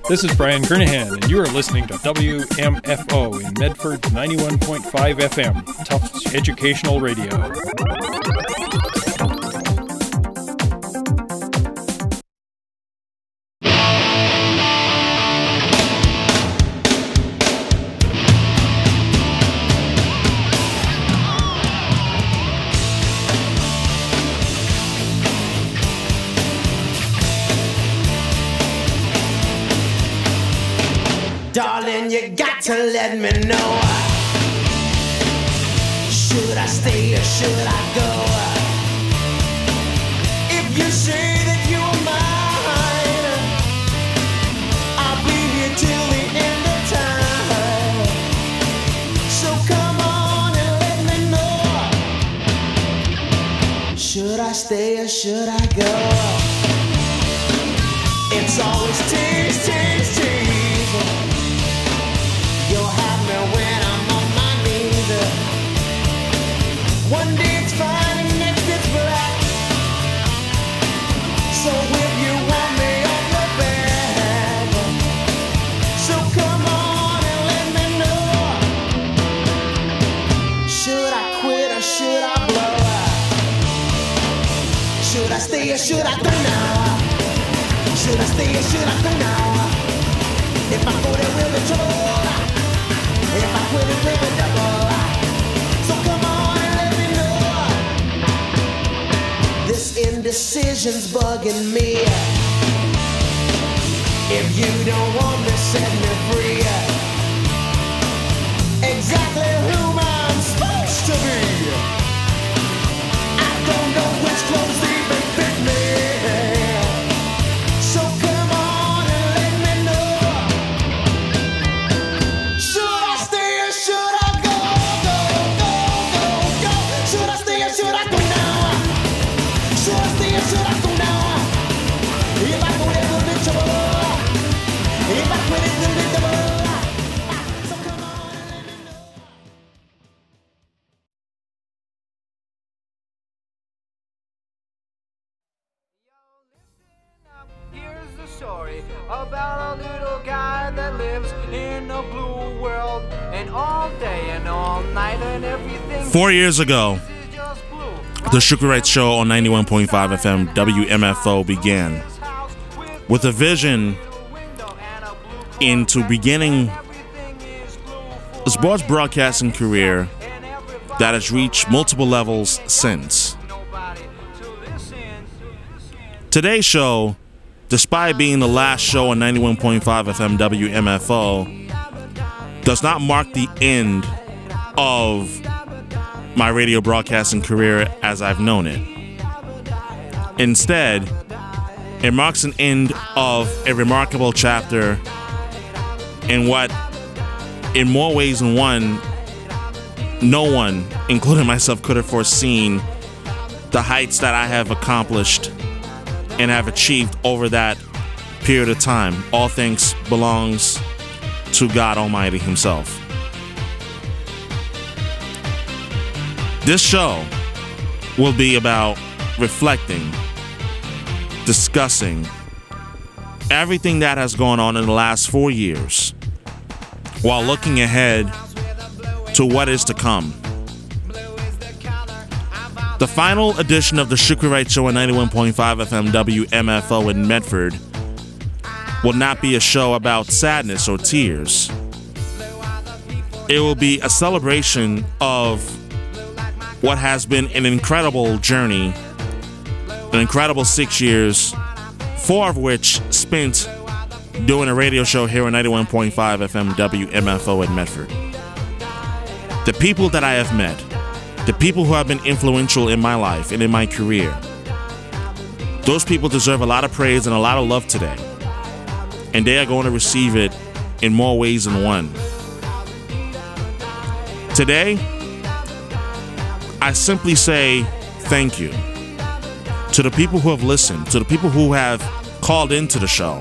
This is Brian Kernahan, and you are listening to WMFO in Medford's 91.5 FM, Tufts Educational Radio. Darling, you got to let me know. Should I stay or should I go? If you say that you are mine, I'll be here till the end of time. So come on and let me know. Should I stay or should I go? It's always tease, tease, tease. You'll have me when I'm on my knees. One day it's fine and next it's black. So if you want me on your back, so come on and let me know. Should I quit or should I blow? Should I stay or should I go now? Should I stay or should I go now? If I go there will be trouble. If I quit it will be double. So come on and let me know. This indecision's bugging me. If you don't want me, set me free. Exactly whom I'm supposed to be. I don't know which clothes even fit me. So come on and let me know. Should I stay or should I go? Go, go, go, go. Should I stay or should I go now? Should I stay or should I go now? If I go there will be trouble. If I quit it will be double. So come on and let me know. Here's the story about a little guy that lives in a blue world, and all day and all night and everything. 4 years ago, is just blue. the Sugar Right Show on 91.5 FM WMFO began with a vision into beginning a sports broadcasting career that has reached multiple levels since. Today's show, despite being the last show on 91.5 FM WMFO, does not mark the end of my radio broadcasting career as I've known it. Instead, it marks an end of a remarkable chapter in what, in more ways than one, no one, including myself, could have foreseen the heights that I have accomplished and have achieved over that period of time. All thanks belongs to God Almighty Himself. This show will be about reflecting, discussing everything that has gone on in the last 4 years, while looking ahead to what is to come. The final edition of the Sugar Right Show on 91.5 FM WMFO in Medford will not be a show about sadness or tears. It will be a celebration of what has been an incredible journey, an incredible 6 years, 4 of which spent doing a radio show here on 91.5 FM WMFO in Medford. The people that I have met, the people who have been influential in my life and in my career, those people deserve a lot of praise and a lot of love today. And they are going to receive it in more ways than one. Today, I simply say thank you to the people who have listened, to the people who have called into the show.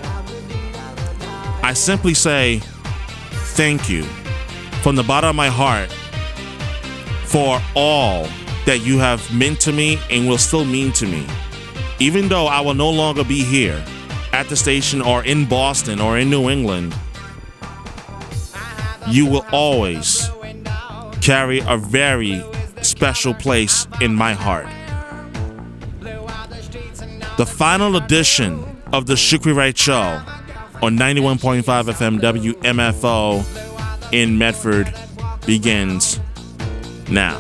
I simply say thank you from the bottom of my heart for all that you have meant to me and will still mean to me. Even though I will no longer be here, at the station or in Boston or in New England, you will always carry a very special place in my heart. The final edition of the Shukri Wright Show on 91.5 FM WMFO in Medford begins now.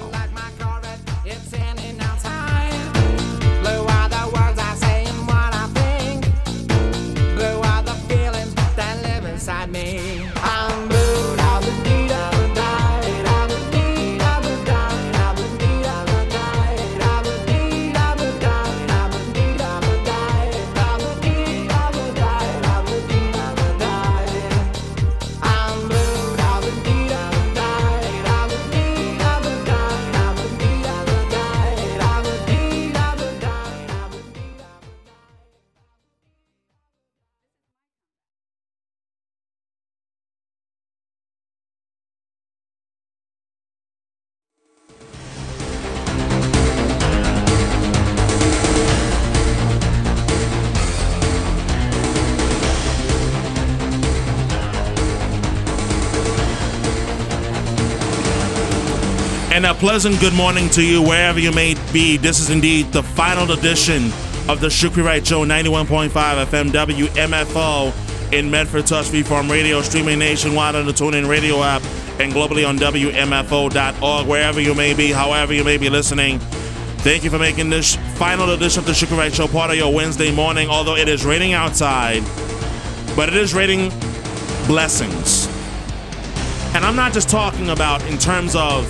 And a pleasant good morning to you wherever you may be. This is indeed the final edition of the Shukri Wright Show, 91.5 FM WMFO in Medford, Touch Freeform Radio, streaming nationwide on the TuneIn Radio app and globally on WMFO.org. Wherever you may be, however you may be listening, thank you for making this final edition of the Shukri Wright Show part of your Wednesday morning. Although it is raining outside, but it is raining blessings. And I'm not just talking about in terms of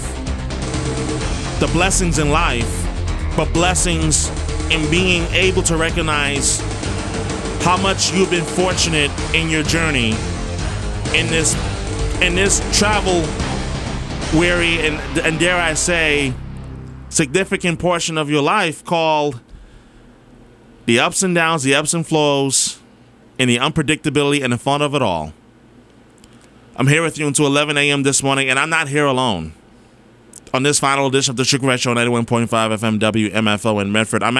the blessings in life, but blessings in being able to recognize how much you've been fortunate in your journey in this travel weary and dare I say significant portion of your life called the ups and downs, the ebbs and flows, and the unpredictability and the fun of it all. I'm here with you until 11 a.m. this morning, and I'm not here alone. On this final edition of the Shukri Wright Show, 91.5 FM WMFO in Medford, I'm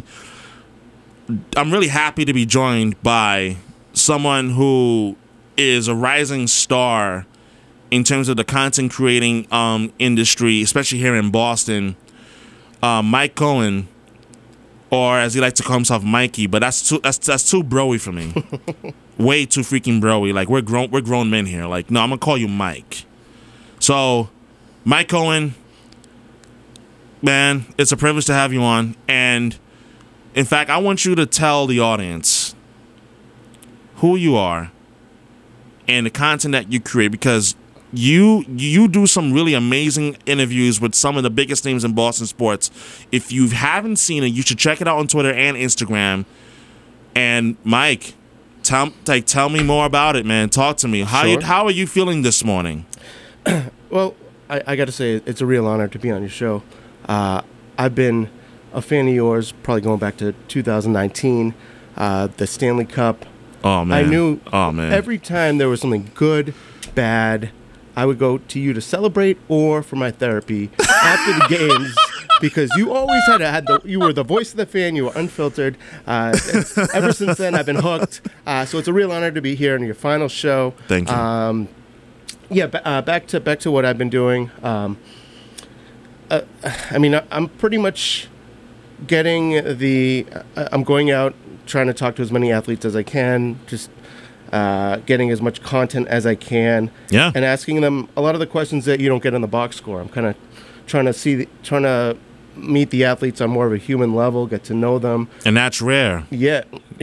really happy to be joined by someone who is a rising star in terms of the content creating industry, especially here in Boston. Mike Cohen, or as he likes to call himself, Mikey, but that's too broy for me. Way too freaking broy. Like we're grown men here. Like, no, I'm gonna call you Mike. So, Mike Cohen, man, it's a privilege to have you on. And in fact, I want you to tell the audience who you are and the content that you create, because you do some really amazing interviews with some of the biggest names in Boston sports. If you haven't seen it, you should check it out on Twitter and Instagram. And Mike, tell me more about it, man. Talk to me. How are you feeling this morning? Well, I got to say, it's a real honor to be on your show. I've been a fan of yours probably going back to 2019, the Stanley Cup. Oh, man. I knew every time there was something good, bad, I would go to you to celebrate or for my therapy after the games, because you always you were the voice of the fan, you were unfiltered. Ever since then, I've been hooked. So it's a real honor to be here in your final show. Thank you. Back to what I've been doing. I mean, I'm pretty much I'm going out, trying to talk to as many athletes as I can, just getting as much content as I can, and asking them a lot of the questions that you don't get in the box score. I'm kind of trying to meet the athletes on more of a human level, get to know them, and that's rare. Yeah.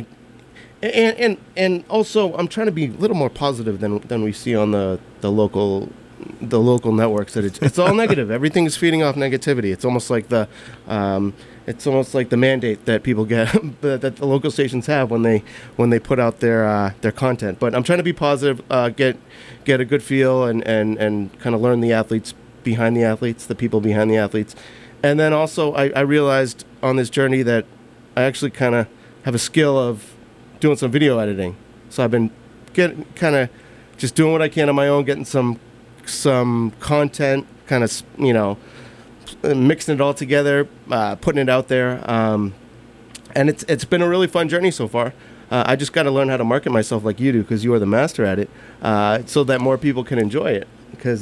And also, I'm trying to be a little more positive than we see on the local networks. That it's all negative. Everything's feeding off negativity. It's almost like the mandate that people get that the local stations have when they put out their content. But I'm trying to be positive, get a good feel, and kind of learn the athletes behind the athletes, the people behind the athletes, and then also I realized on this journey that I actually kind of have a skill of doing some video editing. So I've been just doing what I can on my own, getting some content, kind of, mixing it all together, putting it out there. And it's been a really fun journey so far. I just got to learn how to market myself like you do, because you are the master at it, so that more people can enjoy it. Because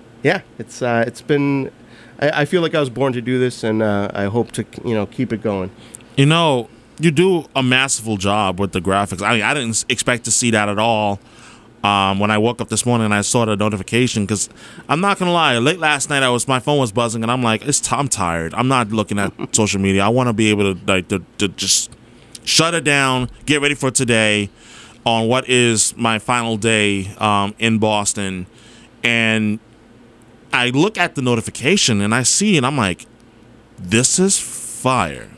it's been. I feel like I was born to do this, and I hope to keep it going. You know, you do a masterful job with the graphics. I mean, I didn't expect to see that at all. When I woke up this morning and I saw the notification, because I'm not gonna lie, late last night my phone was buzzing, and I'm like, I'm tired. I'm not looking at social media. I want to be able to just shut it down, get ready for today, on what is my final day in Boston, and I look at the notification and I see, and I'm like, this is fire.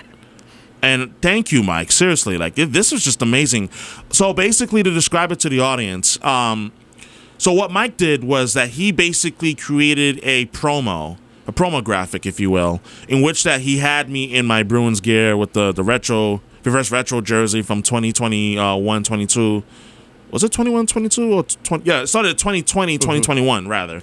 And thank you, Mike. Seriously, like this is just amazing. So basically, to describe it to the audience, so what Mike did was that he basically created a promo graphic, if you will, in which that he had me in my Bruins gear with the reverse retro jersey from 2021-22. Was it 21-22 or 20? Yeah, it started 2020, 2021 rather.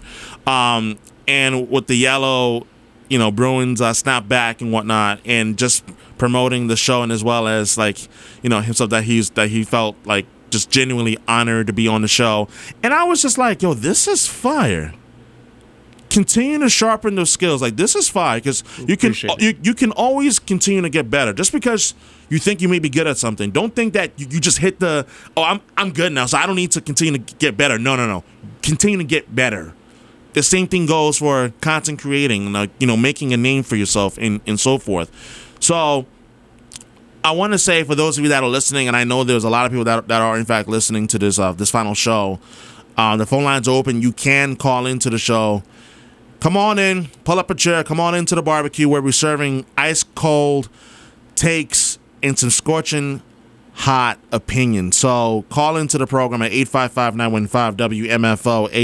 And with the yellow, Bruins snapback and whatnot, and just promoting the show, and as well as himself, that he felt like just genuinely honored to be on the show. And I was just like, yo, this is fire. Continue to sharpen those skills. Like, this is fire, because you can always continue to get better. Just because you think you may be good at something, don't think that you just hit I'm good now, so I don't need to continue to get better. No. Continue to get better. The same thing goes for content creating, making a name for yourself and so forth. So I want to say, for those of you that are listening, and I know there's a lot of people that are in fact listening to this final show, the phone line's open. You can call into the show. Come on in, pull up a chair, come on into the barbecue, where we're serving ice cold takes and some scorching hot opinions. So call into the program at 855-915-WMFO.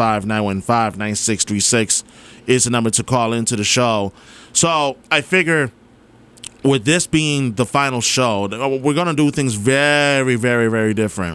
855-915-9636 is the number to call into the show. So I figure, with this being the final show, we're going to do things very, very, very different.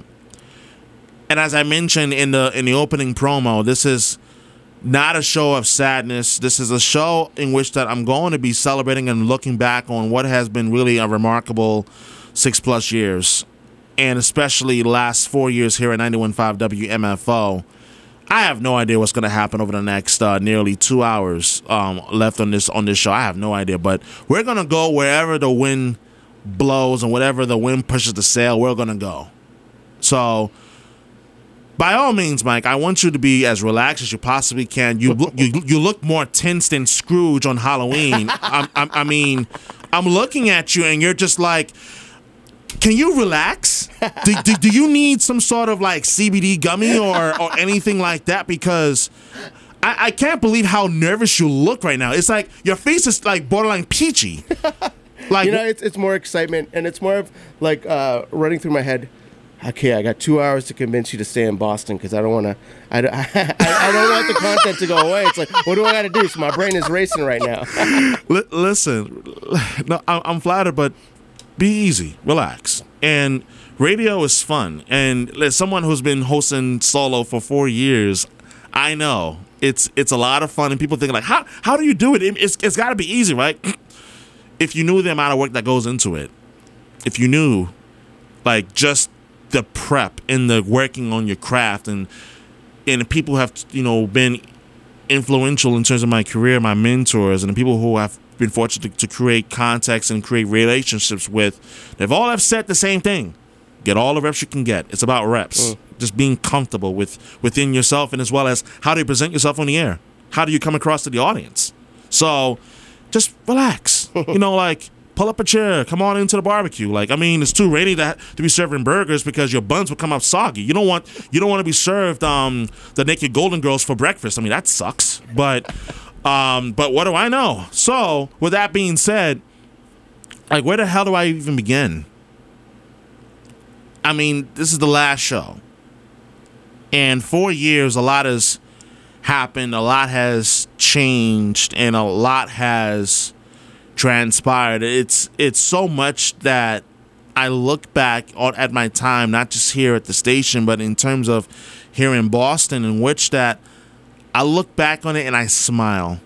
And as I mentioned in the opening promo, this is not a show of sadness. This is a show in which that I'm going to be celebrating and looking back on what has been really a remarkable 6+ years, and especially the last 4 years here at 91.5 WMFO. I have no idea what's going to happen over the next nearly 2 hours left on this show. I have no idea, but we're going to go wherever the wind blows, and whatever the wind pushes the sail, we're going to go. So, by all means, Mike, I want you to be as relaxed as you possibly can. You look more tense than Scrooge on Halloween. I mean, I'm looking at you, and you're just like, can you relax? Do you need some sort of like CBD gummy or anything like that? Because I can't believe how nervous you look right now. It's like your face is like borderline peachy. Like, it's more excitement, and it's more of like running through my head. Okay, I got 2 hours to convince you to stay in Boston, because I don't want to. I don't want the content to go away. It's like, what do I got to do? So my brain is racing right now. Listen, no, I'm flattered, but be easy, relax. And radio is fun. And as someone who's been hosting solo for 4 years, I know it's a lot of fun. And people think like, how do you do it? It's got to be easy, right? If you knew the amount of work that goes into it, if you knew, like, just the prep and the working on your craft, and people have been influential in terms of my career, my mentors, and the people who have been fortunate to create contacts and create relationships with, they've all have said the same thing: get all the reps you can get. It's about reps. Just being comfortable within yourself, and as well as how do you present yourself on the air, how do you come across to the audience. So just relax. Like, pull up a chair, come on into the barbecue. Like, I mean, it's too rainy to be serving burgers, because your buns will come up soggy. You don't want to be served the Naked Golden Girls for breakfast. I mean, that sucks. But what do I know? So, with that being said, like, where the hell do I even begin? I mean, this is the last show. And 4 years, a lot has happened, a lot has changed, and a lot has transpired. It's so much that I look back at my time, not just here at the station, but in terms of here in Boston, in which that I look back on it and I smile.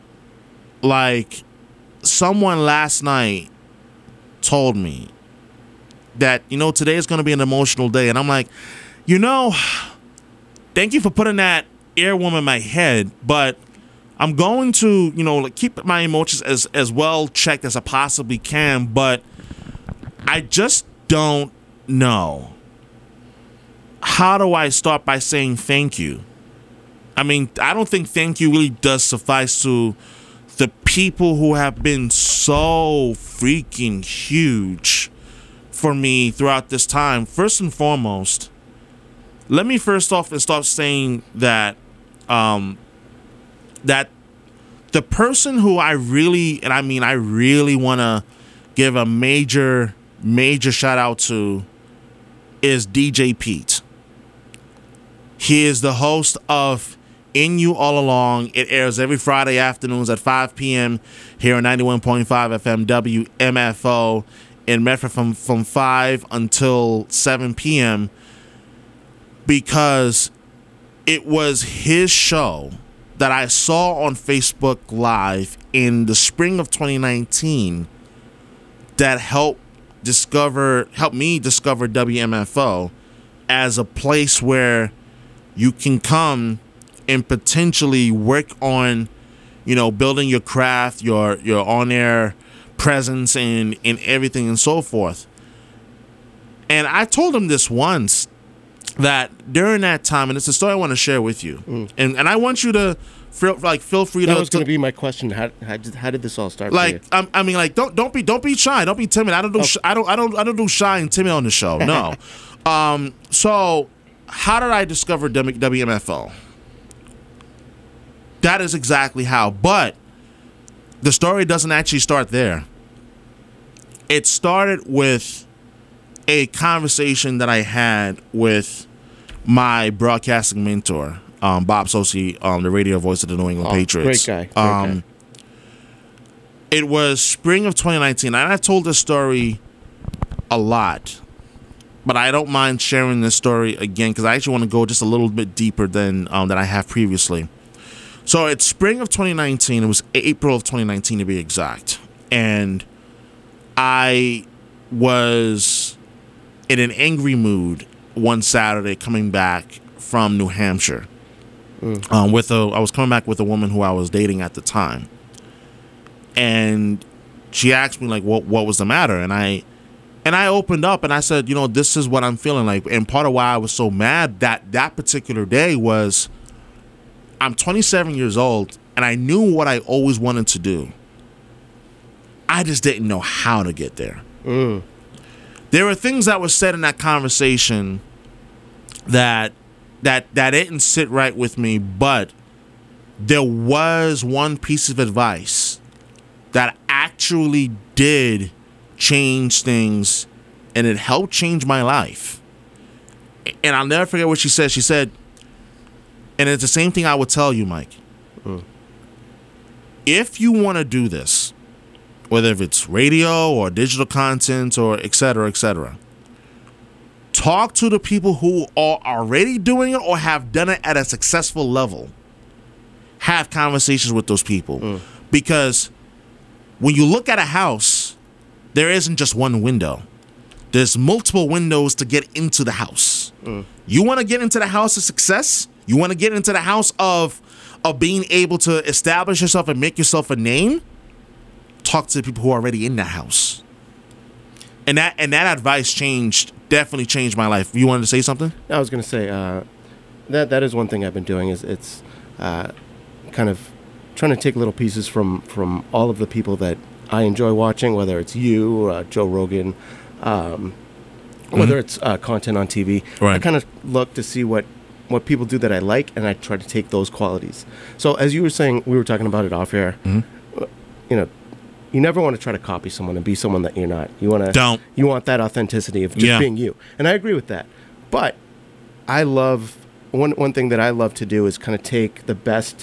Like, someone last night told me that, today is going to be an emotional day. And I'm like, thank you for putting that earworm in my head, but I'm going to, keep my emotions as well checked as I possibly can, but I just don't know. How do I start by saying thank you? I mean, I don't think thank you really does suffice to the people who have been so freaking huge for me throughout this time. First and foremost, let me first off and start saying that that the person who I really want to give a major shout out to is DJ Pete. He is the host of In You All Along. It airs every Friday afternoons at 5 p.m. here on 91.5 FM WMFO in Medford from 5 until 7 p.m. because it was his show that I saw on Facebook Live in the spring of 2019 that helped me discover WMFO as a place where you can come and potentially work on, building your craft, your on-air presence and everything and so forth. And I told him this once, that during that time, and it's a story I want to share with you, and I want you to feel free to. That was going to be my question. How did this all start? Like, for you? Don't be shy, don't be timid. I don't do I don't do shy and timid on the show. No. So how did I discover WMFO? That is exactly how. But the story doesn't actually start there. It started with a conversation that I had with my broadcasting mentor, Bob Sosi, the radio voice of the New England Patriots. Great guy. It was spring of 2019, and I've told this story a lot, but I don't mind sharing this story again because I actually want to go just a little bit deeper than I have previously. So it's spring of 2019. It was April of 2019 to be exact, and I was in an angry mood one Saturday coming back from New Hampshire. I was coming back with a woman who I was dating at the time, and she asked me like, what was the matter? And I opened up and I said, this is what I'm feeling like. And part of why I was so mad that particular day was I'm 27 years old and I knew what I always wanted to do. I just didn't know how to get there. There were things that were said in that conversation that didn't sit right with me, but there was one piece of advice that actually did change things, and it helped change my life. And I'll never forget what she said. She said, and it's the same thing I would tell you, Mike. If you want to do this, whether if it's radio or digital content or et cetera, talk to the people who are already doing it or have done it at a successful level. Have conversations with those people. Because when you look at a house, there isn't just one window. There's multiple windows to get into the house. You want to get into the house of success? You want to get into the house of being able to establish yourself and make yourself a name? Talk to the people who are already in that house. And that advice definitely changed my life. You wanted to say something? I was going to say that is one thing I've been doing is it's kind of trying to take little pieces from all of the people that I enjoy watching, whether it's you, Joe Rogan, whether it's content on TV. Right. I kind of look to see what people do that I like, and I try to take those qualities. So as you were saying, we were talking about it off air. You never want to try to copy someone and be someone that you're not. You want that authenticity of just being you. And I agree with that. But I love one thing that I love to do is kind of take the best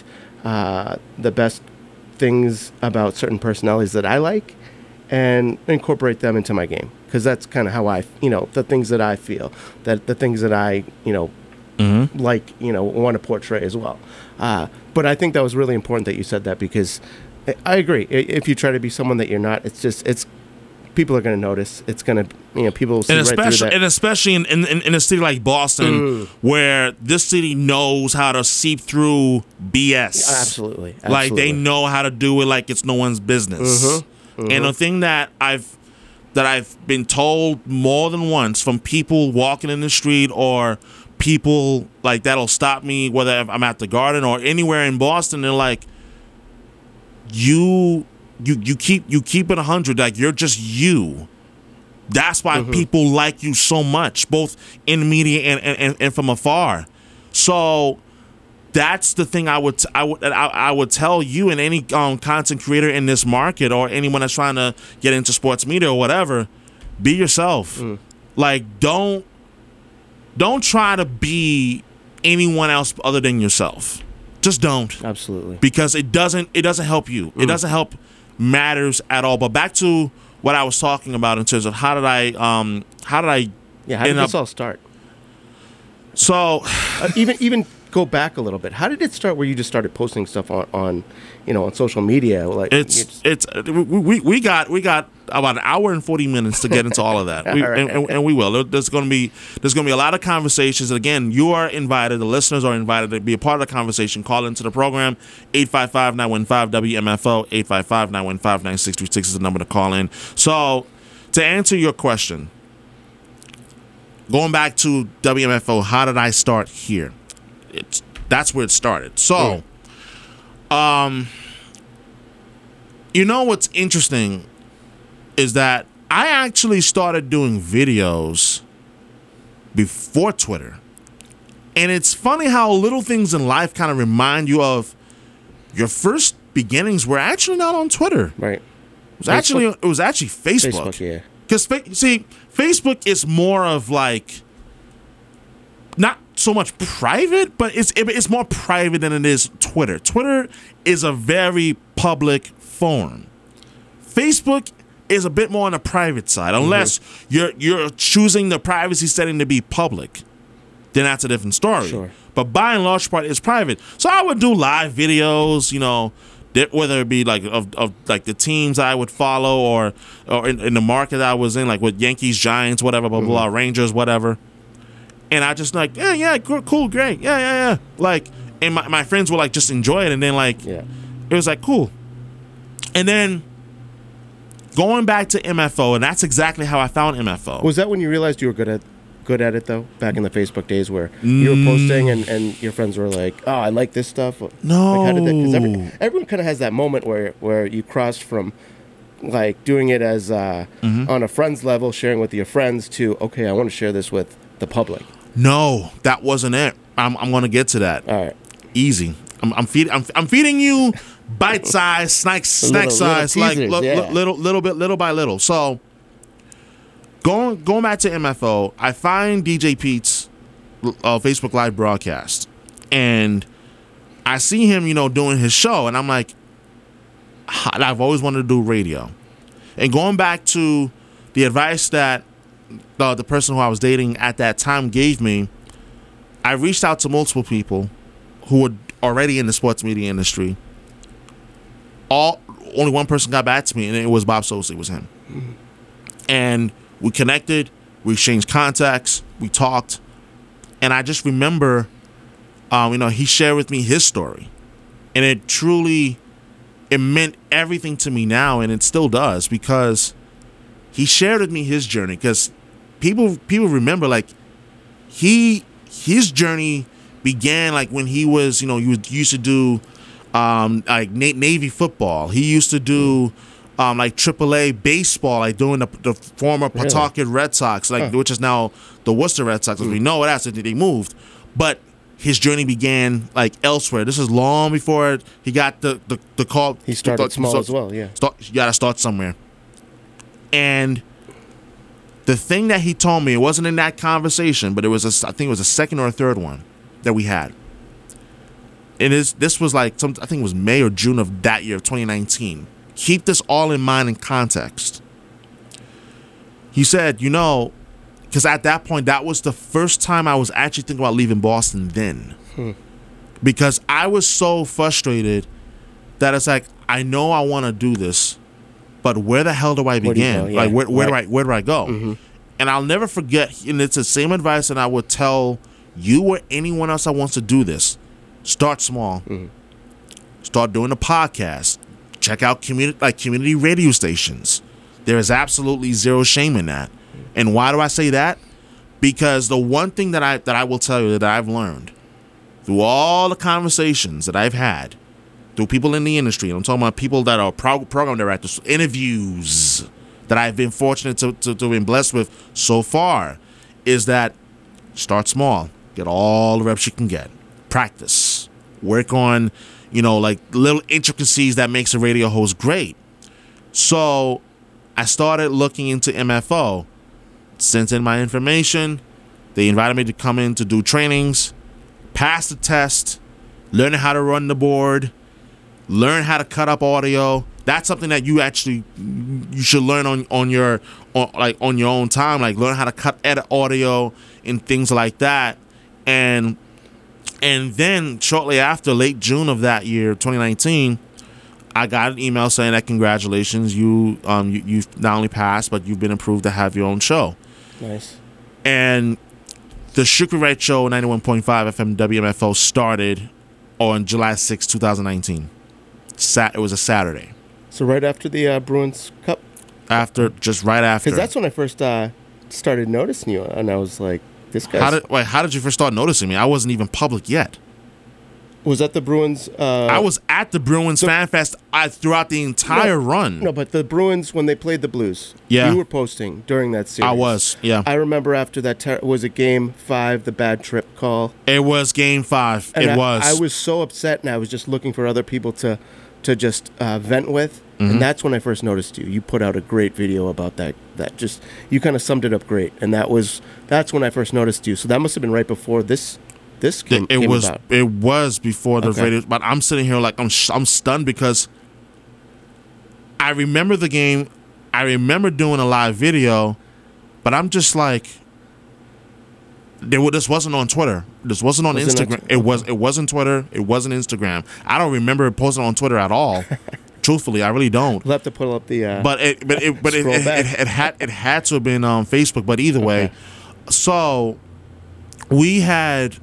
things about certain personalities that I like and incorporate them into my game, because that's kind of how I, the things that I feel, that the things that I, like, want to portray as well. But I think that was really important that you said that, because I agree. If you try to be someone that you're not, it's people are going to notice. It's going to, people will see and right through especially that. and especially in a city like Boston, where this city knows how to seep through BS. Absolutely. Like they know how to do it like it's no one's business. And the thing that I've been told more than once from people walking in the street or people like that'll stop me whether I'm at the Garden or anywhere in Boston, they're like, you keep it 100, like you're just you. That's why people like you so much, both in media and from afar. So that's the thing I would tell you and any content creator in this market or anyone that's trying to get into sports media or whatever. Be yourself. Like don't try to be anyone else other than yourself. Just don't. Absolutely. Because it doesn't help you. It doesn't help matters at all. But back to what I was talking about in terms of how did I How did this all start? So even go back a little bit. How did it start where you just started posting stuff on social media? Like we got about an hour and 40 minutes to get into all of that. And we will. There's going to be a lot of conversations. And again, you are invited. The listeners are invited to be a part of the conversation. Call into the program. 855-915-WMFO. 855-915-9636 is the number to call in. So to answer your question, going back to WMFO, how did I start here? That's where it started. So, what's interesting is that I actually started doing videos before Twitter. And it's funny how little things in life kind of remind you of your first beginnings were actually not on Twitter. Right. It was actually Facebook. Facebook, yeah. Because Facebook is more of like not so much private, but it's more private than it is Twitter. Twitter is a very public forum. Facebook is a bit more on the private side, unless you're choosing the privacy setting to be public. Then that's a different story. Sure. But by and large part, it's private. So I would do live videos, whether it be like of like the teams I would follow or in the market I was in, like with Yankees, Giants, whatever, blah blah, Rangers, whatever. And I just like, yeah, cool, great, yeah. Like, and my friends would like just enjoy it, and then like, it was like cool. And then going back to MFO, and that's exactly how I found MFO. Was that when you realized you were good at it though? Back in the Facebook days where you were posting and your friends were like, "Oh, I like this stuff." No, like, how did that? Because everyone kind of has that moment where you crossed from like doing it as on a friends level, sharing with your friends, to okay, I want to share this with the public. No, that wasn't it. I'm going to get to that. All right, easy. I'm feeding you bite size, snack size, little like teasers, little by little. So going back to MFO, I find DJ Pete's Facebook Live broadcast, and I see him, doing his show, and I'm like, I've always wanted to do radio. And going back to the advice that the person who I was dating at that time gave me, I reached out to multiple people who were already in the sports media industry. Only one person got back to me, and it was Bob Sosa. It was him. And we connected, we exchanged contacts, we talked, and I just remember, he shared with me his story, and it meant everything to me now, and it still does, because he shared with me his journey. Because people remember, like, his journey began like when he was, he used to do like Navy football. He used to do like AAA baseball, like doing the former Pawtucket Red Sox, like which is now the Worcester Red Sox, as we know it as they moved. But his journey began like elsewhere. This is long before he got the call. He started small as well, yeah. You got to start somewhere. And the thing that he told me, it wasn't in that conversation, but I think it was a second or a third one that we had. This was like I think it was May or June of that year, of 2019. Keep this all in mind in context. He said, because at that point, that was the first time I was actually thinking about leaving Boston then. Because I was so frustrated that it's like, I know I want to do this, but where the hell do I Where do you begin? go? Yeah, Like, where right. do I go? And I'll never forget, and it's the same advice that I would tell you or anyone else that wants to do this. Start small. Start doing a podcast. Check out community radio stations. There is absolutely zero shame in that. And why do I say that? Because the one thing that I will tell you that I've learned through all the conversations that I've had, through people in the industry, and I'm talking about people that are program directors, interviews that I've been fortunate to been blessed with so far, is that start small. Get all the reps you can get. Practice. Work on, like little intricacies that makes a radio host great. So I started looking into MFO. Sent in my information. They invited me to come in to do trainings, pass the test, learn how to run the board, learn how to cut up audio. That's something that you should learn on your own time. Like learn how to edit audio and things like that. And then shortly after, late June of that year, 2019, I got an email saying that congratulations, you've not only passed, but you've been approved to have your own show. Nice. And the Shukri Wright Show 91.5 FM WMFO started on July 6, 2019. It was a Saturday. So right after the Bruins Cup? Just right after. Because that's when I first started noticing you, and I was like, this guy's... How did you first start noticing me? I wasn't even public yet. Was that the Bruins? I was at the Bruins Fan Fest throughout the entire run. No, but the Bruins, when they played the Blues, yeah, you were posting during that series. I was, yeah. I remember after that, was it Game 5, the bad trip call? It was Game 5. And it was. I was so upset, and I was just looking for other people to just vent with. And that's when I first noticed you. You put out a great video about that. Just you kind of summed it up great, and that's when I first noticed you. So that must have been right before this came about. It was before the radio, but I'm sitting here like I'm stunned because I remember the game. I remember doing a live video, but I'm just like, this wasn't on Twitter. This wasn't on Instagram. It wasn't Twitter. It wasn't Instagram. I don't remember posting on Twitter at all. Truthfully, I really don't. We'll have to pull up the. It had to have been on Facebook. But either way, so we had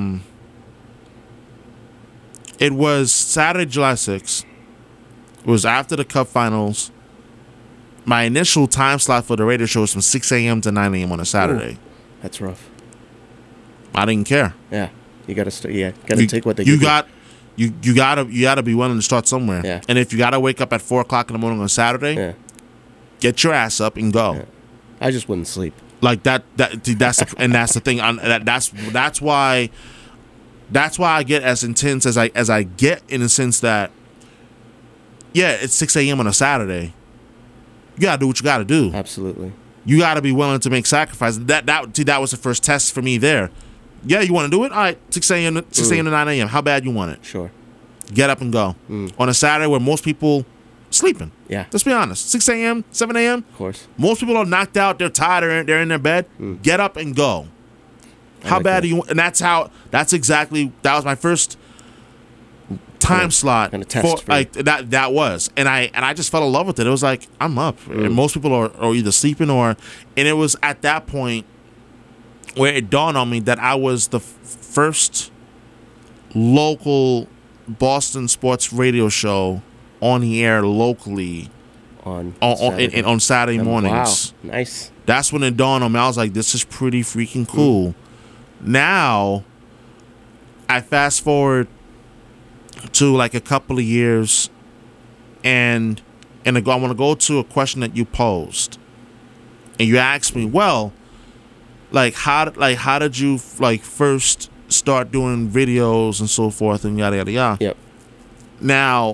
it was Saturday, July 6th. It was after the Cup Finals. My initial time slot for the radio show was from 6 a.m. to 9 a.m. on a Saturday. Ooh, that's rough. I didn't care. Yeah, you gotta take what they give you. You gotta be willing to start somewhere. Yeah. And if you gotta wake up at 4 o'clock in the morning on Saturday, get your ass up and go. Yeah. I just wouldn't sleep. Like that's the thing. That's why I get as intense as I get, in the sense that it's 6 a.m. on a Saturday. You gotta do what you gotta do. Absolutely. You gotta be willing to make sacrifices. That was the first test for me there. Yeah, you want to do it? All right, 6 a.m. to 9 a.m. How bad you want it? Sure. Get up and go. On a Saturday where most people sleeping. Yeah. Let's be honest. 6 a.m., 7 a.m. Of course. Most people are knocked out. They're tired. They're in their bed. Get up and go. How bad do you want? And that was my first time slot. Kind of test for like that was. And I just fell in love with it. It was like, I'm up. And most people are either sleeping and it was at that point where it dawned on me that I was the first local Boston sports radio show on the air locally on Saturday mornings. Wow, nice. That's when it dawned on me. I was like, this is pretty freaking cool. Now, I fast forward to like a couple of years, and I want to go to a question that you posed, and you asked me, well, how did you first start doing videos and so forth and yada yada yada. Yep. Now,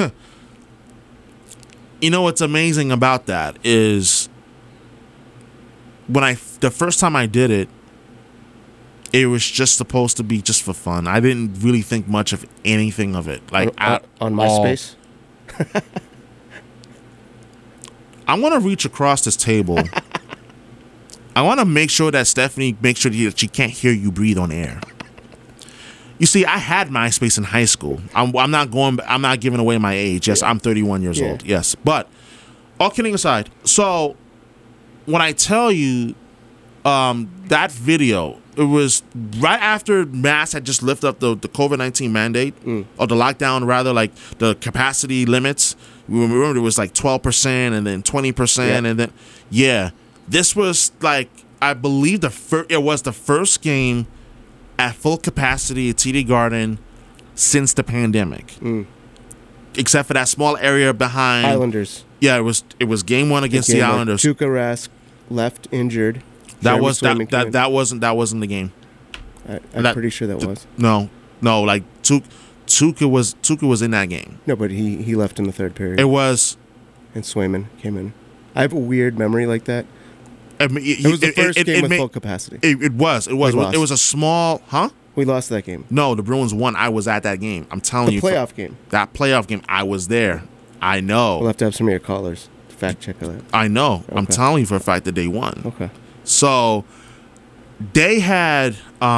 what's amazing about that is the first time I did it, it was just supposed to be just for fun. I didn't really think much of anything of it. On MySpace? I want to reach across this table. I want to make sure that Stephanie makes sure that she can't hear you breathe on air. You see, I had MySpace in high school. I'm not giving away my age. Yes, I'm 31 years old. Yes, but all kidding aside, so when I tell you that video, it was right after Mass had just lifted up the COVID-19 mandate, or the lockdown, rather, like the capacity limits. Remember, it was like 12% and then 20%, and then, this was like, I believe it was the first game at full capacity at TD Garden since the pandemic. Except for that small area behind Islanders. Yeah, it was game one against the Islanders. Tuukka Rask left injured. That wasn't the game. I'm pretty sure that was. No, like Tuukka was in that game. No, but he left in the third period. It was, and Swayman came in. I have a weird memory like that. I mean, it was the first game with full capacity. It was a small, We lost that game. No, the Bruins won. I was at that game. I'm telling you. The playoff game. That playoff game, I was there. I know. We'll have to have some of your callers to fact check that. I know. Okay. I'm telling you for a fact that they won. Okay. So they had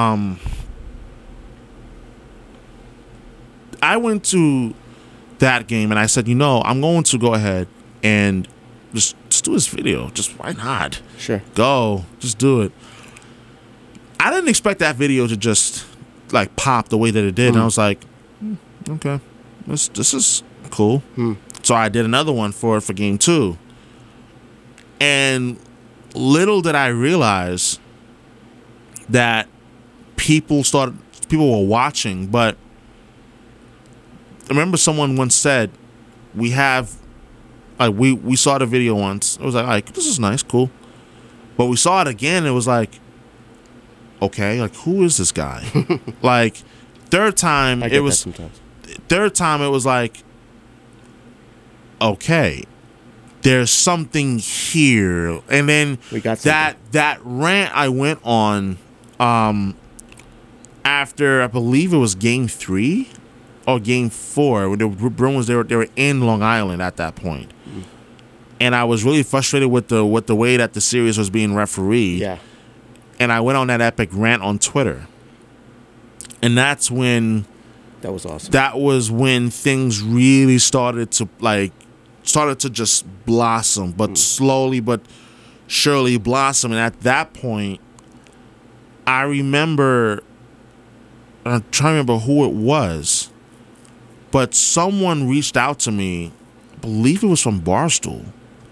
I went to that game and I said, I'm going to go ahead and just do this video. Just why not? Sure. Go. Just do it. I didn't expect that video to just like pop the way that it did. And I was like, okay, this is cool. So I did another one for game 2. And little did I realize that people were watching, but I remember someone once said, we saw the video once. It was like, this is nice, cool. But we saw it again, it was like, okay, like, who is this guy? Like, third time it was like, okay, there's something here. And then we got that rant I went on after, I believe it was game 3 or game 4. The Bruins, they were in Long Island at that point. And I was really frustrated with the way that the series was being refereed. Yeah. And I went on that epic rant on Twitter. And that's when that was awesome. That was when things really started to just blossom, but slowly but surely blossom. And at that point, I remember, I'm trying to remember who it was, but someone reached out to me. I believe it was from Barstool.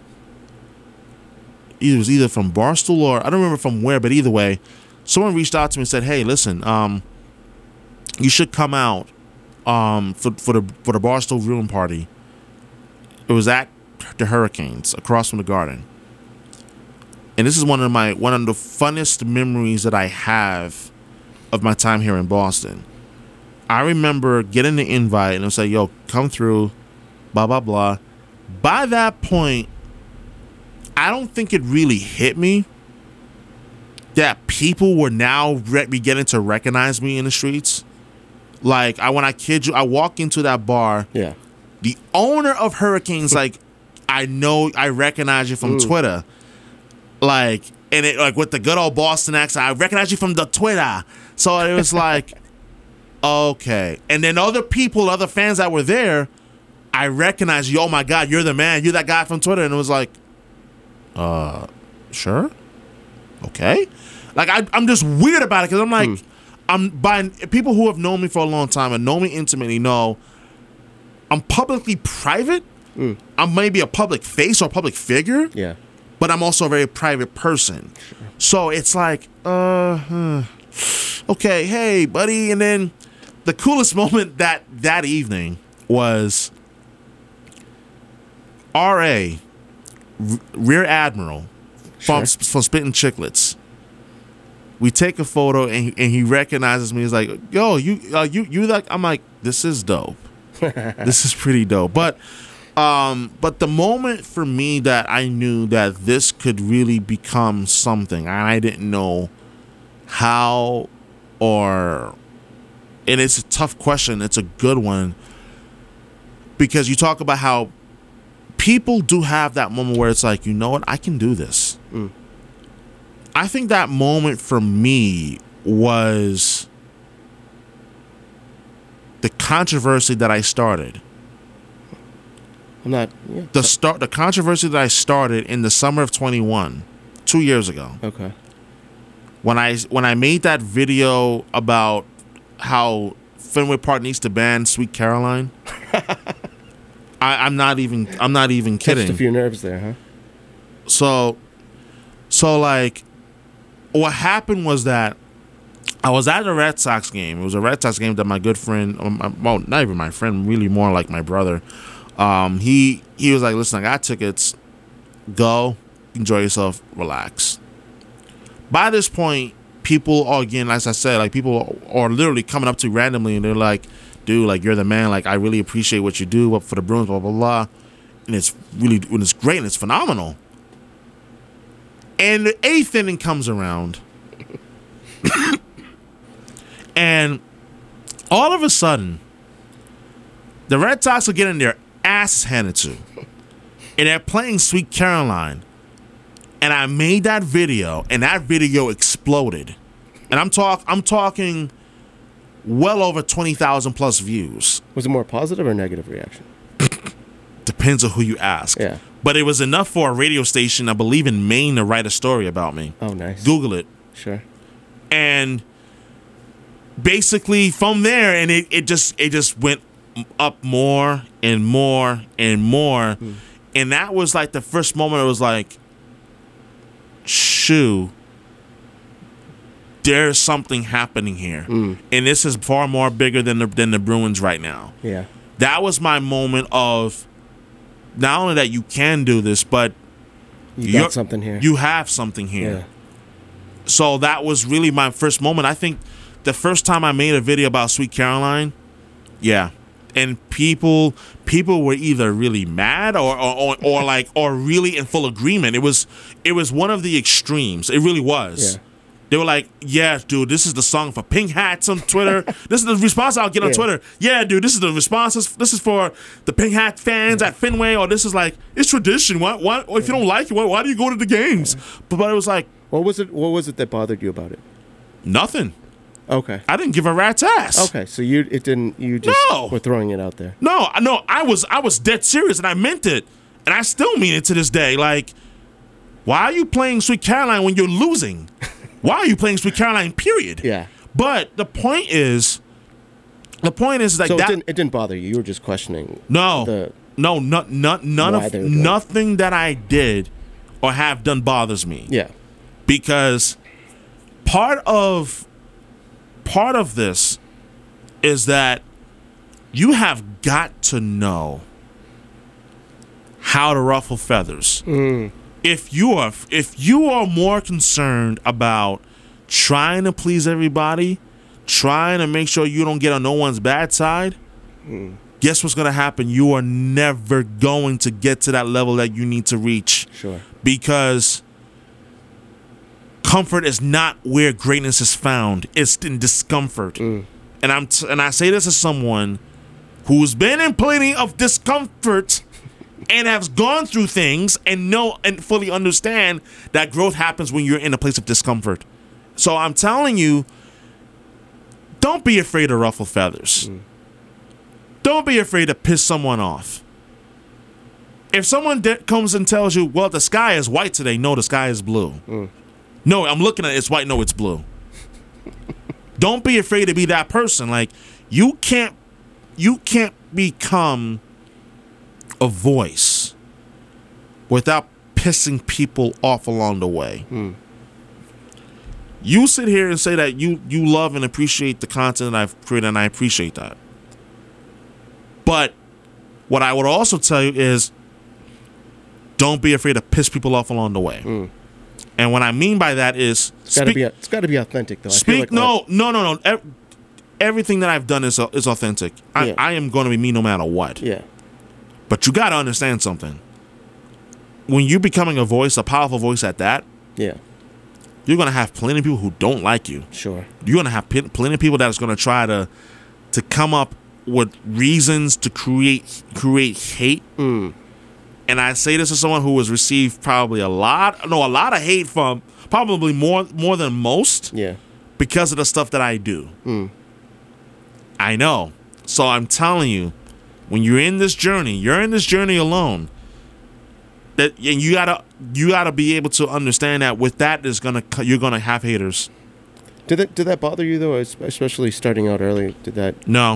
It was either from Barstool or I don't remember from where, but either way, someone reached out to me and said, "Hey, listen, you should come out for the Barstool viewing party." It was at the Hurricanes across from the Garden, and this is one of the funnest memories that I have of my time here in Boston. I remember getting the invite and it was like, "Yo, come through," blah blah blah. By that point, I don't think it really hit me that people were now beginning to recognize me in the streets. Like, when I kid you, I walk into that bar. Yeah. The owner of Hurricanes, like, I recognize you from Twitter. Like, and it, like, with the good old Boston accent, I recognize you from the Twitter. So it was like, okay. And then other fans that were there, I recognize you. Oh my God, you're the man. You're that guy from Twitter. And it was like, sure. Okay. Like, I'm just weird about it because I'm like, by people who have known me for a long time and know me intimately know I'm publicly private. I'm maybe a public face or a public figure. Yeah. But I'm also a very private person. Sure. So it's like, okay, hey, buddy. And then the coolest moment that evening was R.A., Rear Admiral, from Spittin' Chicklets. We take a photo and he recognizes me. He's like, "Yo, you like?" I'm like, "This is dope. This is pretty dope." But the moment for me that I knew that this could really become something, and I didn't know how, and it's a tough question. It's a good one because you talk about how people do have that moment where it's like, you know what, I can do this. I think that moment for me was the controversy that I started. I'm not. Yeah. The controversy that I started in the summer of 21, 2 years ago, Okay. when I made that video about how Fenway Park needs to ban Sweet Caroline. I'm not even kidding. Touched a few nerves there, huh? So like, what happened was that I was at a Red Sox game. It was a Red Sox game that my good friend, well, not even my friend, really more like my brother. He was like, "Listen, I got tickets. Go, enjoy yourself, relax." By this point, people are, again, as I said, like, people are literally coming up to you randomly and they're like, "Dude, like, you're the man. Like, I really appreciate what you do for the Bruins, blah blah blah." And it's great and it's phenomenal. And the 8th inning comes around, and all of a sudden, the Red Sox are getting their asses handed to, and they're playing Sweet Caroline. And I made that video, and that video exploded. And I'm talking well over 20,000 plus views. Was it more positive or negative reaction? Depends on who you ask. Yeah. But it was enough for a radio station, I believe in Maine, to write a story about me. Oh, nice. Google it. Sure. And basically from there, and it just went up more and more and more. And that was like the first moment. It was like, shoo, there's something happening here. And this is far more bigger than the Bruins right now. Yeah. That was my moment of, not only that you can do this, but You got something here. You have something here. Yeah. So that was really my first moment. I think the first time I made a video about Sweet Caroline, yeah. And people were either really mad or really in full agreement. It was one of the extremes. It really was. Yeah. They were like, "Yeah, dude, this is the song for Pink Hats on Twitter. This is the response I'll get on Twitter. Yeah, dude, this is the response. This is for the Pink Hat fans at Fenway, or this is like, it's tradition. Why if you don't like it, why do you go to the games?" But it was like, What was it that bothered you about it? nothing. Okay. I didn't give a rat's ass. Okay. So you just No. were throwing it out there. No, I was dead serious, and I meant it, and I still mean it to this day. Like, why are you playing Sweet Caroline when you're losing? Why are you playing Sweet Caroline? Period. Yeah. But the point is like So that. it didn't bother you. You were just questioning. None Why of they were doing it. nothing that I did or have done bothers me. Yeah. Because part of this is that you have got to know how to ruffle feathers. If you are more concerned about trying to please everybody, trying to make sure you don't get on no one's bad side, guess what's going to happen? You are never going to get to that level that you need to reach. Sure. Because comfort is not where greatness is found. It's in discomfort. And I say this as someone who's been in plenty of discomfort and has gone through things and know and fully understand that growth happens when you're in a place of discomfort. So I'm telling you, don't be afraid to ruffle feathers. Don't be afraid to piss someone off. If someone comes and tells you, "Well, the sky is white today," no, the sky is blue. No, I'm looking at it, it's white, no, it's blue. Don't be afraid to be that person. Like, you can't become a voice without pissing people off along the way. You sit here and say that you love and appreciate the content that I've created, and I appreciate that. But what I would also tell you is, don't be afraid to piss people off along the way. And what I mean by that is, It's got to be authentic, though. No. Everything that I've done is authentic. Yeah. I am going to be me no matter what. Yeah. But you got to understand something. When you're becoming a voice, a powerful voice at that, Yeah. you're going to have plenty of people who don't like you. Sure. You're going to have plenty of people that is going to try to come up with reasons to create hate. And I say this as someone who has received probably a lot of hate from probably more than most. Yeah. Because of the stuff that I do. I know. So I'm telling you, when you're in this journey alone. That and you gotta be able to understand that with that you're gonna have haters. Did that bother you though, especially starting out early? Did that? No,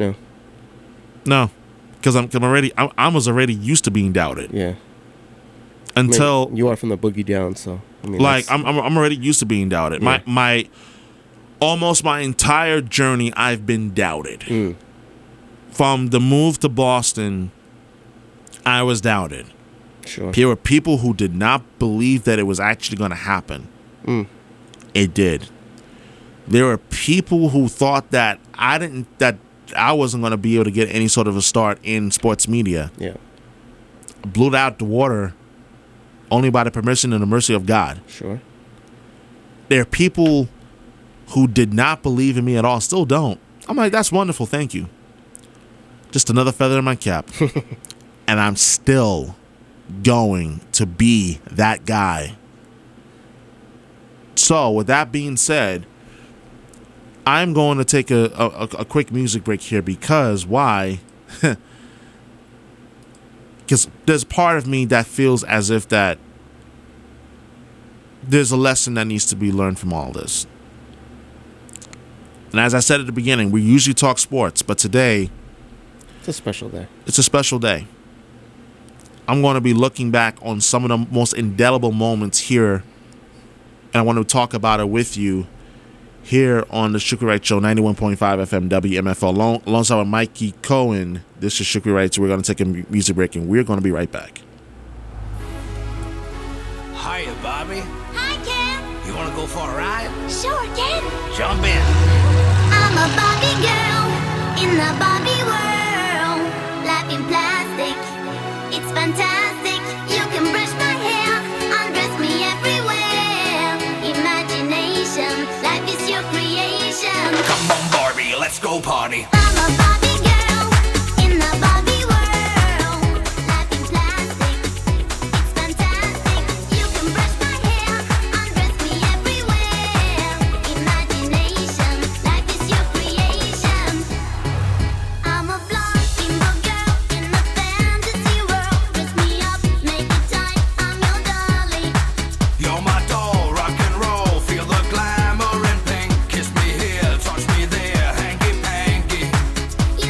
because I was already used to being doubted. Yeah. Until you are from the boogie down, so I mean, like I'm already used to being doubted. Yeah. My almost my entire journey I've been doubted. From the move to Boston, I was doubted. Sure. There were people who did not believe that it was actually going to happen. It did. There were people who thought that I wasn't going to be able to get any sort of a start in sports media. Yeah. Blew it out the water only by the permission and the mercy of God. Sure. There are people who did not believe in me at all, still don't. I'm like, that's wonderful, thank you. Just another feather in my cap. And I'm still going to be that guy. So, with that being said, I'm going to take a quick music break here because why? Because there's part of me that feels as if that there's a lesson that needs to be learned from all this. And as I said at the beginning, we usually talk sports, but today it's a special day. It's a special day. I'm going to be looking back on some of the most indelible moments here, and I want to talk about it with you here on the Shukri Wright Show, 91.5 FM WMFO. Alongside with Mikey Cohen, this is Shukri Wright, so we're going to take a music break, and we're going to be right back. Hiya, Bobby. Hi, Ken. You want to go for a ride? Sure, Ken. Jump in. I'm a Barbie girl in the Barbie world. Life in plastic, it's fantastic. You can brush my hair, undress me everywhere. Imagination, life is your creation. Come on, Barbie, let's go party. I'm a Barbie girl in the Barbie world. Life in plastic, it's fantastic. You can brush my hair, undress me everywhere. Imagination, life is your creation. I'm a blonde steamboat girl in a fantasy world. Dress me up, make it tight, I'm your dolly. You're my doll, rock and roll. Feel the glamour and pink. Kiss me here, touch me there, hanky panky.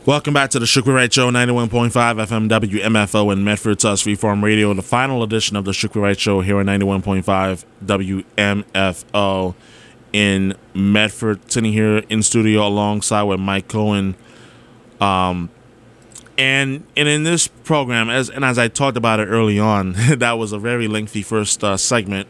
Welcome back to the Shukri Wright Show, 91.5 FM WMFO in Medford, Tus Freeform Radio, the final edition of the Shukri Wright Show here on 91.5 WMFO in Medford. Sitting here in studio alongside with Mike Cohen. And in this program, as I talked about it early on, that was a very lengthy first segment.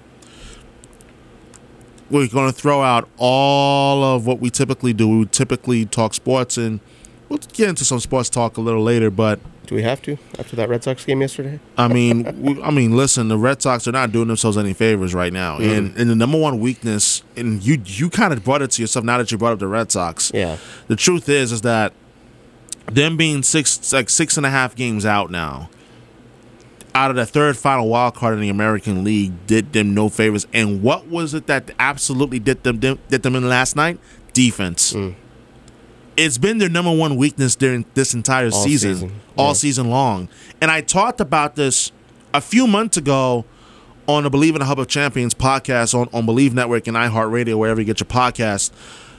We're going to throw out all of what we typically do. We typically talk sports, and we'll get into some sports talk a little later. But Do we have to after that Red Sox game yesterday? I mean, listen, the Red Sox are not doing themselves any favors right now. And the number one weakness, and you kind of brought it to yourself now that you brought up the Red Sox. Yeah. The truth is that them being 6.5 games out now, out of the third final wild card in the American League, did them no favors. And what was it that absolutely did them in last night? Defense. It's been their number one weakness during this entire season. All season long. And I talked about this a few months ago on the Believe in the Hub of Champions podcast on Believe Network and iHeartRadio, wherever you get your podcast.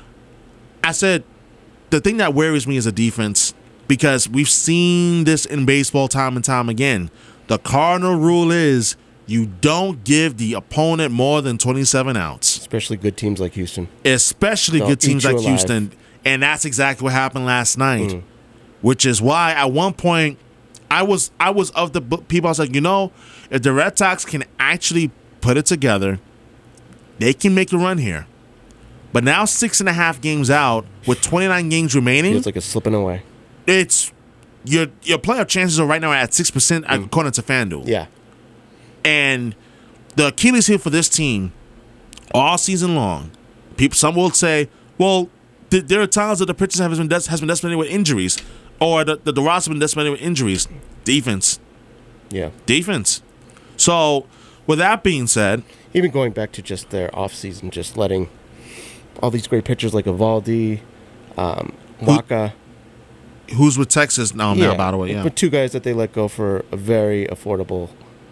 I said, the thing that worries me is the defense, because we've seen this in baseball time and time again. The cardinal rule is you don't give the opponent more than 27 outs. Especially good teams like Houston. Especially They'll good teams eat you like alive. Houston. And that's exactly what happened last night. Which is why at one point I was of the people, I was like, if the Red Sox can actually put it together, they can make a run here. But now 6.5 games out with 29 games remaining, It's like a slipping away. it's your playoff chances are right now at 6% according to FanDuel. Yeah. And the Achilles heel for this team all season long, some will say, well, there are times that the pitchers has been decimated with injuries, or the roster has been decimated with injuries. Defense. Yeah. Defense. So, with that being said, Even going back to just their offseason, just letting all these great pitchers like Evaldi, Waka. who's with Texas now, by the way, yeah. But two guys that they let go for a very affordable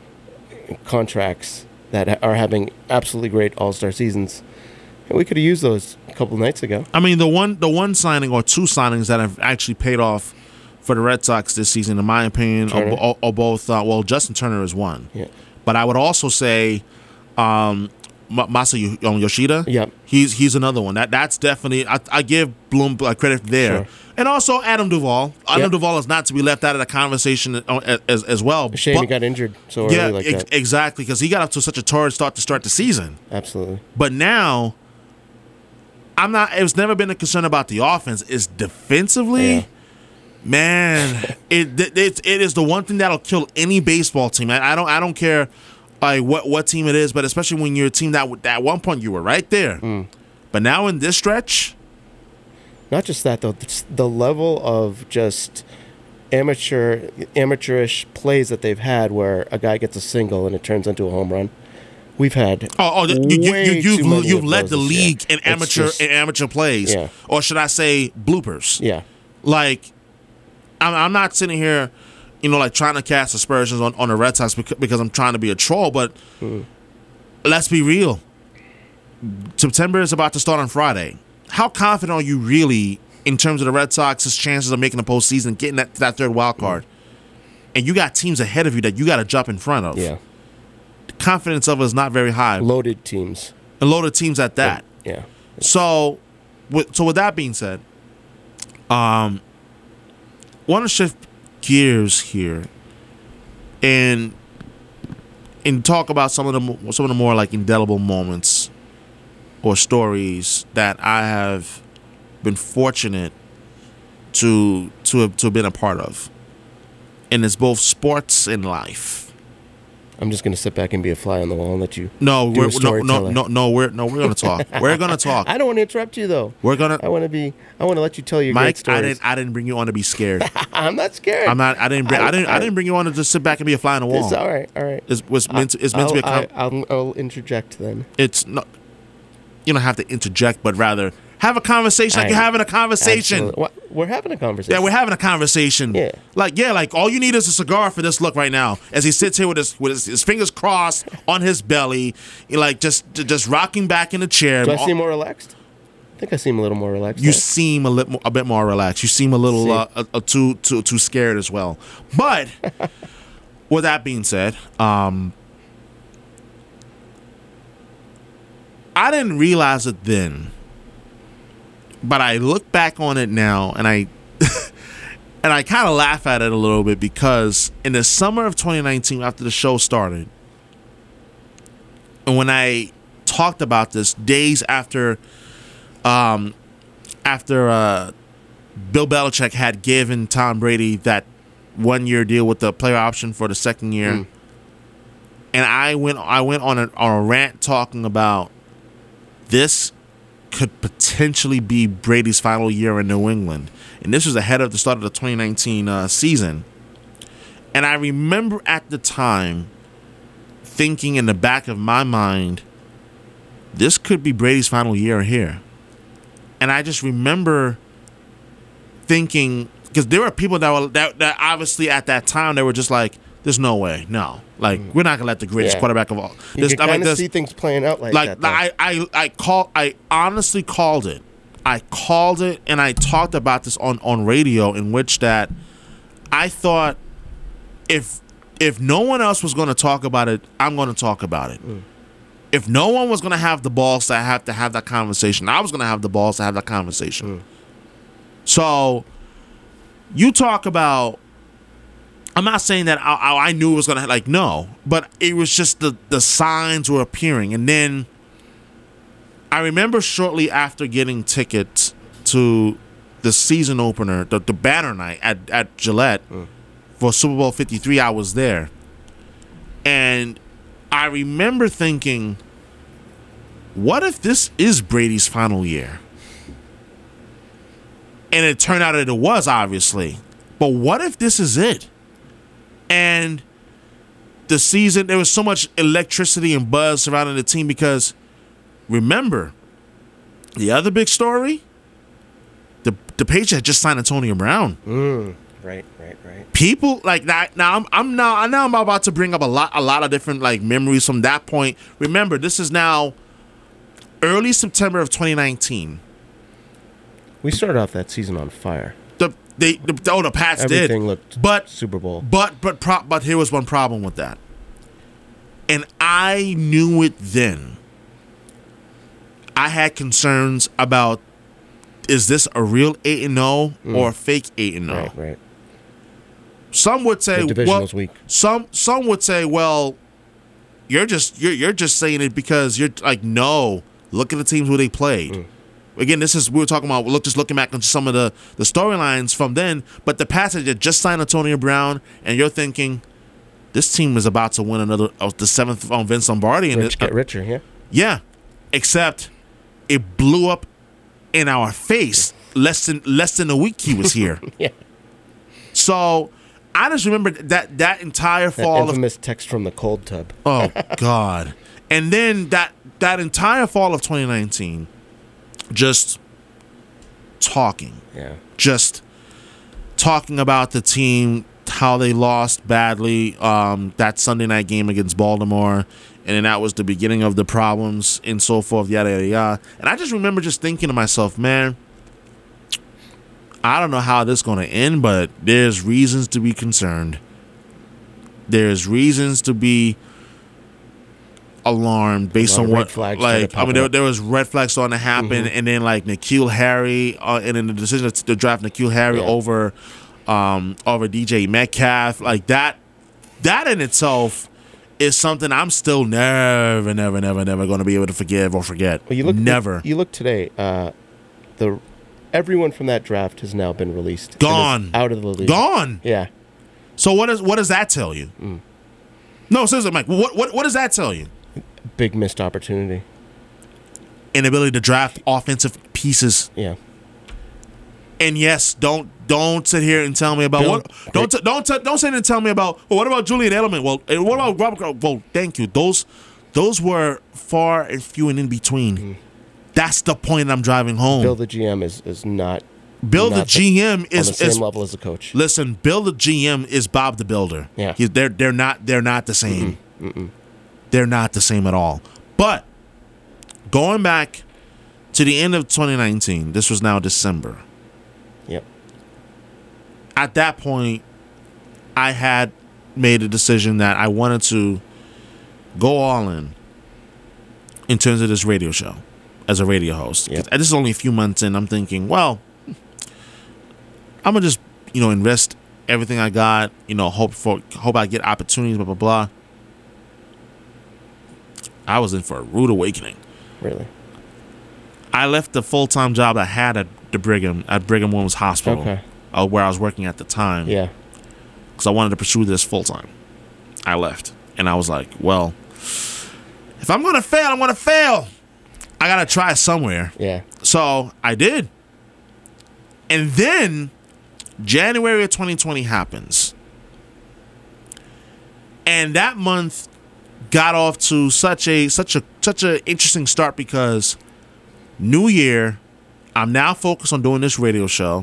contracts that are having absolutely great all-star seasons. And we could have used those a couple of nights ago. I mean, the one signing or two signings that have actually paid off for the Red Sox this season, in my opinion, are both. Justin Turner is one. Yeah. But I would also say Masa Yoshida. Yep. He's another one. That's definitely I give Bloom credit there. Sure. And also Adam Duvall. Adam Yep. Duvall is not to be left out of the conversation as well. Shame But- he got injured so early yeah, like that. exactly, because he got up to such a torrid start to start the season. Absolutely. But now, it's never been a concern about the offense. It's defensively, Yeah. man, it is the one thing that'll kill any baseball team. I don't care like what team it is, but especially when you're a team that at one point you were right there. But now in this stretch, Not just that, though. It's the level of just amateurish plays that they've had where a guy gets a single and it turns into a home run. We've had you've led the those this league year. in It's amateur plays, Yeah. or should I say bloopers? Yeah. Like, I'm not sitting here, like trying to cast aspersions on the Red Sox because I'm trying to be a troll, but let's be real. September is about to start on Friday. How confident are you really in terms of the Red Sox's chances of making the postseason, getting that third wild card? And you got teams ahead of you that you got to jump in front of. Yeah. The confidence of it is not very high. Loaded teams. And loaded teams at that. Yeah. So with that being said, want to shift gears here and talk about some of the more like indelible moments or stories that I have been fortunate to have been a part of, and it's both sports and life. I'm just going to sit back and be a fly on the wall and let you. No, do a we're storyteller. we're going to talk. We're going to talk. I don't want to interrupt you though. We're gonna. I want to let you tell your great Mike, stories. I didn't bring you on to be scared. I'm not scared. I'm not. I didn't bring you on to just sit back and be a fly on the wall. It's all right. All right. It's meant to be a. I'll interject then. It's not. You don't have to interject, but rather have a conversation like you're having a conversation. Absolutely. We're having a conversation. Yeah, we're having a conversation. Yeah. Like all you need is a cigar for this look right now, as he sits here with his fingers crossed on his belly, like just rocking back in the chair. Do I seem more relaxed? think I seem a little more relaxed. You now. seem a bit more relaxed. You seem a little too scared as well. But with that being said, I didn't realize it then, but I look back on it now, and I and I kind of laugh at it a little bit, because in the summer of 2019, after the show started, and when I talked about this days after Bill Belichick had given Tom Brady that 1-year deal with the player option for the second year, and I went on a rant talking about this could potentially be Brady's final year in New England, and this was ahead of the start of the 2019 season. And I remember at the time thinking in the back of my mind, this could be Brady's final year here. And I just remember thinking, because there were people that obviously at that time, they were just like, there's no way, no. Like, we're not gonna let the greatest quarterback of all. You can kind of see things playing out like that. though. I honestly called it. I called it, and I talked about this on radio, in which that I thought if no one else was going to talk about it, I'm going to talk about it. If no one was going to have the balls to have that conversation, I was going to have the balls to have that conversation. So you talk about, I'm not saying that I knew it was going to, no, but it was just the signs were appearing. And then I remember shortly after getting tickets to the season opener, the banner night at Gillette for Super Bowl 53, I was there. And I remember thinking, what if this is Brady's final year? And it turned out that it was, obviously. But what if this is it? And the season, there was so much electricity and buzz surrounding the team, because remember, the other big story, the Patriots had just signed Antonio Brown. Right. People like that. Now I'm about to bring up a lot of different memories from that point. Remember, this is now early September of 2019. We started off that season on fire. The Pats Everything did, looked but Super Bowl. But here was one problem with that, and I knew it then. I had concerns about, is this a real 8-0 or a fake 8-0? Right. Some would say, The division well, was weak. Some would say, well, you're just saying it because you're like, no, look at the teams who they played. Again, we were talking about just looking back on some of the storylines from then, but the Pats had just signed Antonio Brown, and you're thinking, this team is about to win another, the 7th on Vince Lombardi. And Get richer, yeah. Yeah, except it blew up in our face less than a week he was here. Yeah. So I just remember that entire That fall infamous text from the cold tub. Oh God! And then that entire fall of 2019, just talking about the team, how they lost badly that Sunday night game against Baltimore, and then that was the beginning of the problems and so forth, yada yada yada. And I just remember just thinking to myself, man, I don't know how this is going to end, but there's reasons to be concerned. There's reasons to be alarmed based on what, there was red flags starting to happen, and then N'Keal Harry, and then the decision to draft N'Keal Harry over DJ Metcalf, that in itself is something I'm still never going to be able to forgive or forget. Well, you look today. Everyone from that draft has now been released. Gone. Out of the league. Gone. Yeah. So what does that tell you? No, seriously, Mike. What does that tell you? Big missed opportunity. Inability to draft offensive pieces. Yeah. And yes, don't sit here and tell me about don't sit here and tell me about, well, what about Julian Edelman? Well, and what about Robert? Well, thank you. Those were far and few and in between. That's the point I'm driving home. Bill the GM is not. Bill the GM is on the same level as the coach. Listen, Bill the GM is Bob the Builder. Yeah. They're not the same. They're not the same at all. But going back to the end of 2019. This was now December. Yep. At that point, I had made a decision that I wanted to go all in terms of this radio show as a radio host. Yep. This is only a few months in. I'm thinking, well, I'm gonna just invest everything I got. Hope I get opportunities. Blah blah blah. I was in for a rude awakening. Really? I left the full-time job I had at Brigham Women's Hospital, Okay. Where I was working at the time. Yeah. Because I wanted to pursue this full-time. I left. And I was like, well, if I'm going to fail, I'm going to fail. I got to try somewhere. Yeah. So I did. And then January of 2020 happens. And that month got off to such a interesting start because New Year, I'm now focused on doing this radio show.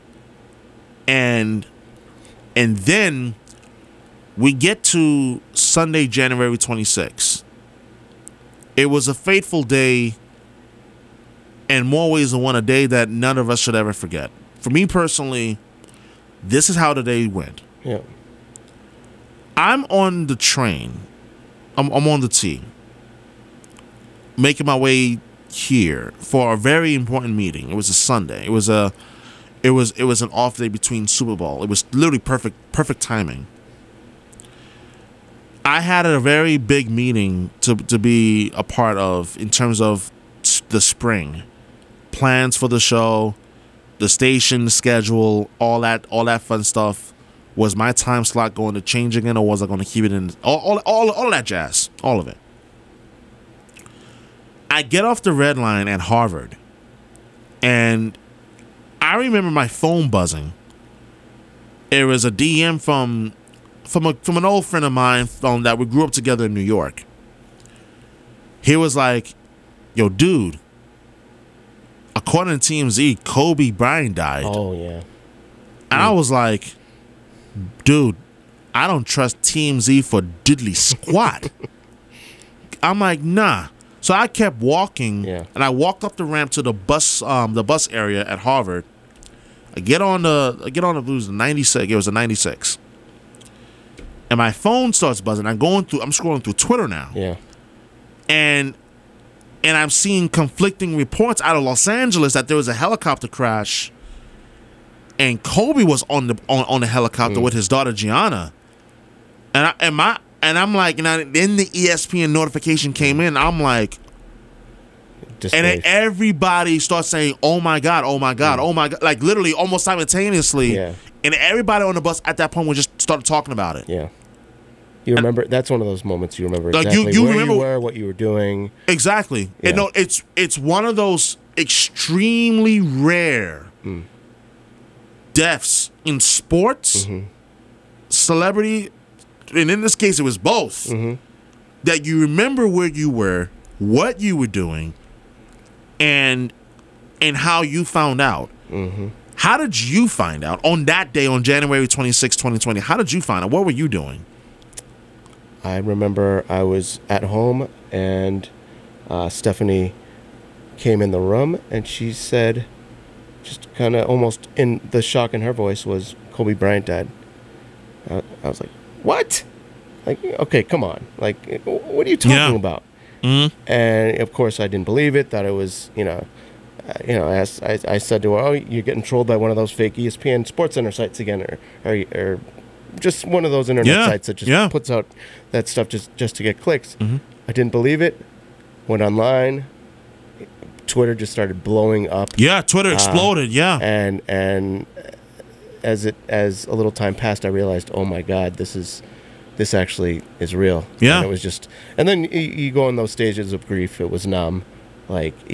And then we get to Sunday, January 26th. It was a fateful day in more ways than one, a day that none of us should ever forget. For me personally, this is how the day went. Yeah. I'm on the train. I'm on the T, making my way here for a very important meeting. It was a Sunday. It was an off day between Super Bowl. It was literally perfect timing. I had a very big meeting to be a part of in terms of the spring plans for the show, the station schedule, all that fun stuff. Was my time slot going to change again, or was I going to keep it in? All of that jazz, all of it. I get off the red line at Harvard, and I remember my phone buzzing. It was a DM from an old friend of mine that we grew up together in New York. He was like, "Yo, dude, according to TMZ, Kobe Bryant died." Oh yeah. And I was like, dude, I don't trust TMZ for diddly squat. I'm like, nah. So I kept walking, and I walked up the ramp to the bus area at Harvard. I get on the it was a 96. It was a 96, and my phone starts buzzing. I'm scrolling through Twitter now. Yeah. And I'm seeing conflicting reports out of Los Angeles that there was a helicopter crash. And Kobe was on the helicopter with his daughter Gianna, and I'm like, then the ESPN notification came in. I'm like, and then everybody starts saying, "Oh my god, oh my god, oh my god!" Like literally almost simultaneously. Yeah. And everybody on the bus at that point was just started talking about it. Yeah. You remember? That's one of those moments you remember Like, exactly you where remember you were, what you were doing. Exactly. Yeah. And no, it's one of those extremely rare deaths in sports, celebrity, and in this case it was both, that you remember where you were, what you were doing, and how you found out. How did you find out on that day, on January 26, 2020? How did you find out? What were you doing? I remember I was at home and Stephanie came in the room and she said, just kind of almost in the shock in her voice, was Kobe Bryant died. I was like, what? Like, okay, come on. Like, what are you talking about? And of course I didn't believe it, that it was, I said to her, "Oh, you're getting trolled by one of those fake ESPN Sports Center sites again, or just one of those internet sites that just puts out that stuff just to get clicks." I didn't believe it. Went online. Twitter just started blowing up. Yeah, Twitter exploded. And as a little time passed, I realized, oh my God, this actually is real. Yeah, and it was just, and then you go in those stages of grief. It was numb. Like,